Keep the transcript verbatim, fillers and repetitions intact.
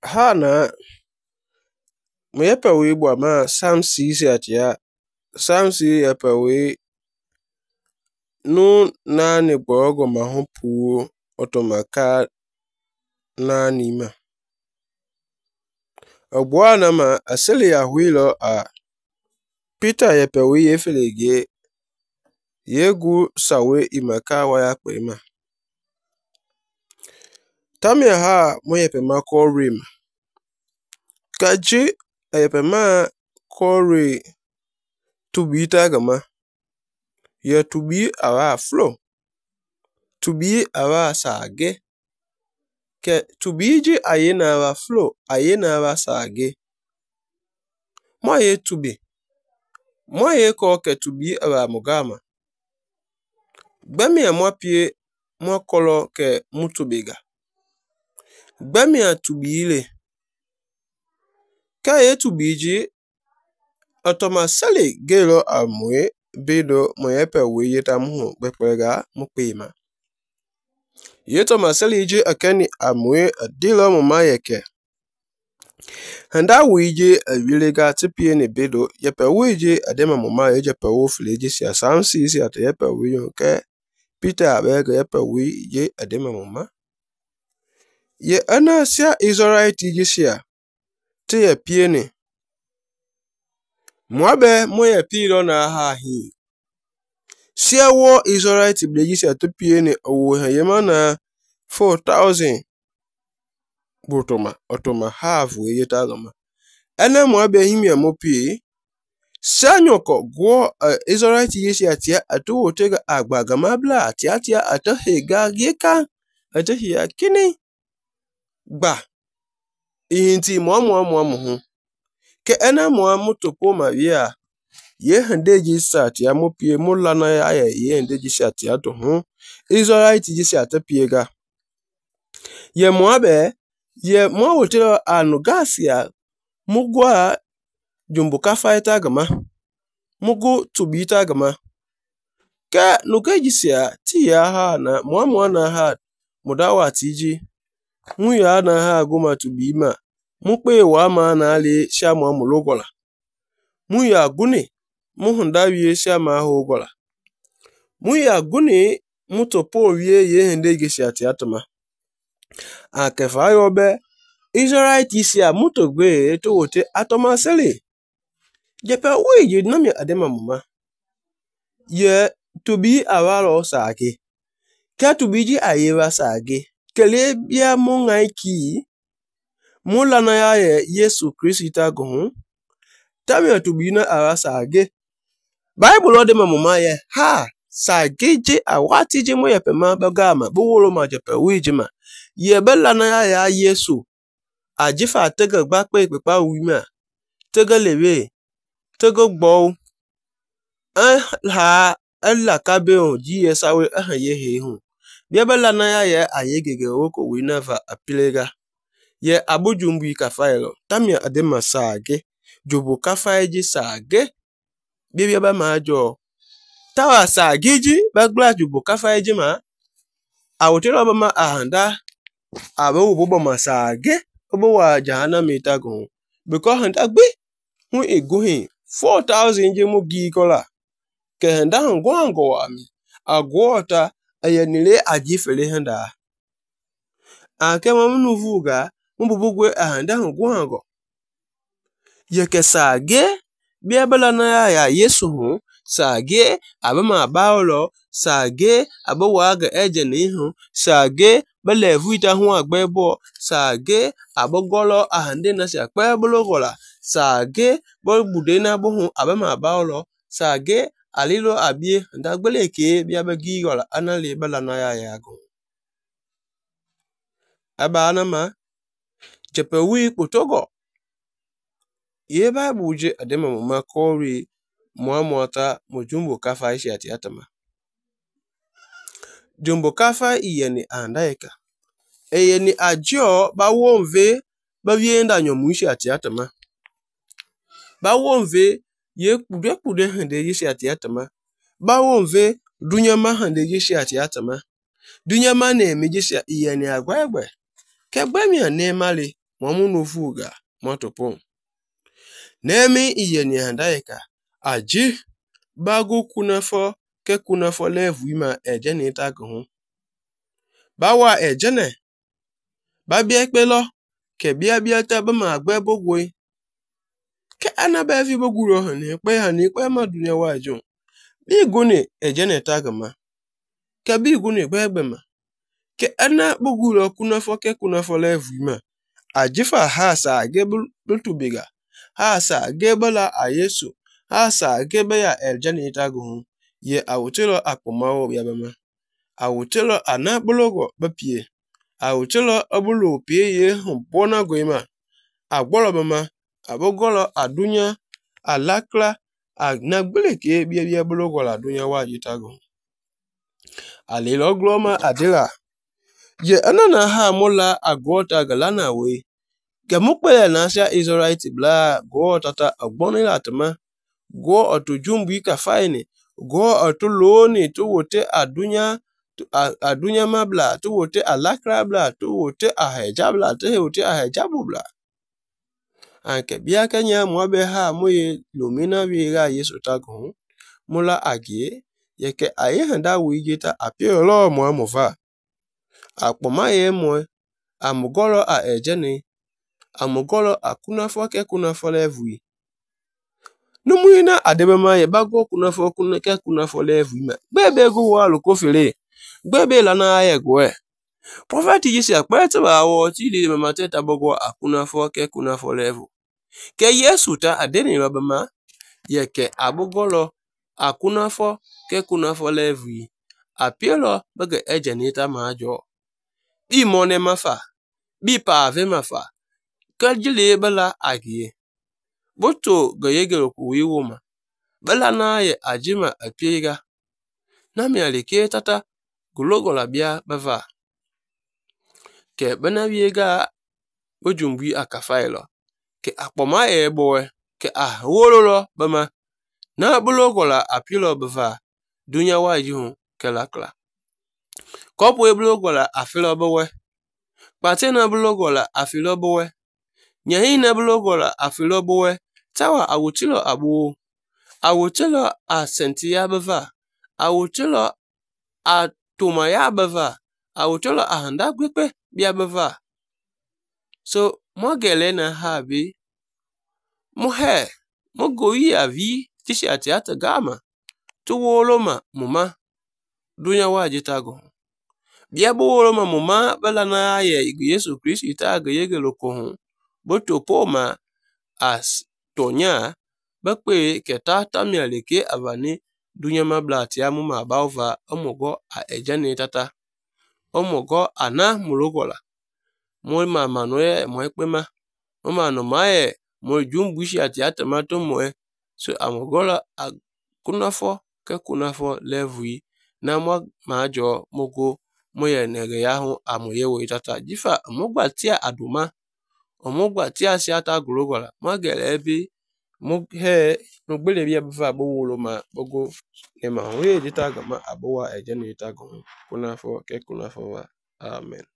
Hana mwepe bwa ma samsi si atia samsi yepe nu na ni bogo ma hopu otomaka na nima ogwana ma asili ya huilo a Peter yepe yefelege yegu sawe imaka waya kwema tamya ha mwepe ma korim kaji yepe ma kore tubita gama ya tubi awa flow tubi awa sage ke tubiji ayena awa flow ayena awa sage mwa ye tubi mwa ye ko ke tubi awa mugama gbemi ya mwa pie mwa kolo ke mutubiga gbemi ya tubi ile ka ye tubiji otoma sali gelo amwe bedo mwepe weye tamu bepwega mukpema yeto masali je akani amwe adilo mama yeke handa wije awilega tipie ne bedo yepe wije adema mama yeje pe wo fleje si asamsi si ate yepe wiyo ke Peter abega yepe wije adema mama ye ana sia Israelite je sia te ye pie ne mwabe moye piro na ha hi sia wo Israelite bleji sia te pie ne owo yema na four thousand butoma otoma half we yeta gama ene mwabe himia mopi sanyoko gwo uh, Israelite yesi atia atu otega agba gama bla atia atia ata hega yeka ata hiya kini gba ihinti mwa mwa mwa muhu ke ene mwa mutopo mavia ye handeji sati ya mopi mulana ya ye handeji sati ya to hu Israelite yesi ata piega ye mwabe ye mwa wotero anu gasia mugwa jumbo kafaita gama mugu tubita gama ke nukejisia ti ya ha na mwa mwa na ha mudawa tiji mu ya na ha goma tubima mukpe wa ma na ali sha mwa mulogola mu ya gune mu hunda wie sha ma ho gola mu ya gune mutopo wie ye hende gisia ti atama akefa yobe Israelite isi a mutogwe to wote atoma sele jepe wije nami adema mama ye tubi awalo sage ka tubiji ayewa sage kele bia mungai ki mulana ya ye Yesu Krista gun tami tubi na awa sage Bible odema mama ye ha sage je awati je mo yepe ma bagama buwolo ma jepe wije ma ye bela na ya ya Yesu ajifa tega gba pe pepa wima tega lewe tega gbo eh ha ella kabe o ji esawe eh ye he hu bia bela na ya ya ayegege oko we never apilega ye abujumbu ikafailo tamia adema sage jobo kafaiji sage bia ba ma jo tawa sage ji bagla jobo kafaiji ma awotero ba ma ahanda abo bobo masage obo wa jahana mitagun because handa gbe hu eguhin four thousand je mo gi kola ke handa ngo ngo ami agwota ayenile ajifele handa ake mamnu vuga mbubugwe ahanda ngo ngo yeke sage bia bela na ya Yesu hu sage abama baolo sage abawaga eje nihu sage bele vuita hu agbebo sage abogolo ahande na se akpe bologola sage bo bude na bo hu abama baolo sage alilo abie ndagbele ke bia bagi gola anale bela na ya ya go aba anama jepe wi potogo ye Bible je adema mama kori muamota mujumbo kafa ishi ati atama jumbo kafa iyeni andaika eyeni ajo ba wonve ba wienda nyomu ishi ati atama ba wonve ye kude kude hande ishi ati atama ba wonve dunyama hande ishi ati atama dunyama ne mejishi iyeni agwegwe ke gbemi ane male mwamu nufuga mwatopon. Nemi iye ni handaika. Aji bagu kunafo ke kunafo levu ima eje ni tagun. Bawa eje ne. Babi ekpelo ke bia bia ta ba ma agbe bogwe. Ke anabe fi boguro hani pe hani pe ma dunya wajo. Bi guni eje ne tagama. Ke bi guni gbe ma. Ke ana boguro kunafo ke kunafo levu ima. Ajifa ha sa gebul tubiga. Ha sa gebala a Yesu. Ha sa gebe ya eje ni tagun. Ye awutilo akpomawo yabama. Awutilo anabologo bapie. Awutilo abulo pie ye humpona goima. Agbolo bama. Abogolo adunya. Alakla. Agnagbele ke bia bia bologo la dunya waji tagun. Alilo gloma adila. Ye anana ha mula agwota galana we. Gemukpele na asya Israelite bla go tata agboni latama. Go otu jumbi ka faini. Go otu loni tu wote adunya adunya mabla tu wote alakra bla tu wote ahejabla tu wote ahejabu bla. Anke biya kenya mwabe ha moye lumina wiga Yesu tagun. Mula agie yeke aye handa wijita apiolo mwa mova. Akpoma ye mwe amugolo a ejene. Amugolo akunafo ke kunafo levui. Numuina adebema ye bago kunafo ke kunafo levui. Bebe go walu kofile. Bebe lana aye gwe. Prophet yisi akpete ba awo tili mamate tabogo akunafo ke kunafo levu. Ke Yesu ta adeni lobama yeke abugolo akunafo ke kunafo levui. Apielo bege ejenita majo. Bi mone mafa. Bi pave mafa. Kajile bala agie. Boto gayegelo kuwiwuma. Bala na ye ajima apiega. Nami alike tata gulogola bia bava. Ke bana wiega ojumbi akafailo. Ke akpoma e boe. Ke ah wololo bama. Na bulogola apilo bava. Dunya wajihun ke lakla. Kopu e bulogola afilo bowe. Pate na bulogola afilo bowe. Nyahi na bulogola afilo bowe. Tawa awutilo abu. Awutilo a sentiya bava. Awutilo a tumaya bava. Awutilo a handa gwepe bia bava. So mogele na habi. Mohe. Mogoyi avi. Tishi atiata gama. Tuwoloma muma. Dunya wajitago. Bia buwoloma muma. Bala na aye. Yesu Kristo itaga yegelo kohun. Boto poma as tonya bakwe keta tamia leke avani dunya mablati ya muma abauva omogo a ejane tata omogo ana mulogola mo mama noye mo ekpema mo mano mae mo jumbushi ati atamato mo so amogola kunafo ke kunafo levui na mo majo mogo moye nege yahu amoyewo tata jifa mogba tia aduma omogba ti asiata gulogola magele ebi moghe nogbele bia bava bowolo ma bogo ema we dita gama abowa ejene ita gon kunafo ke kunafo wa amen.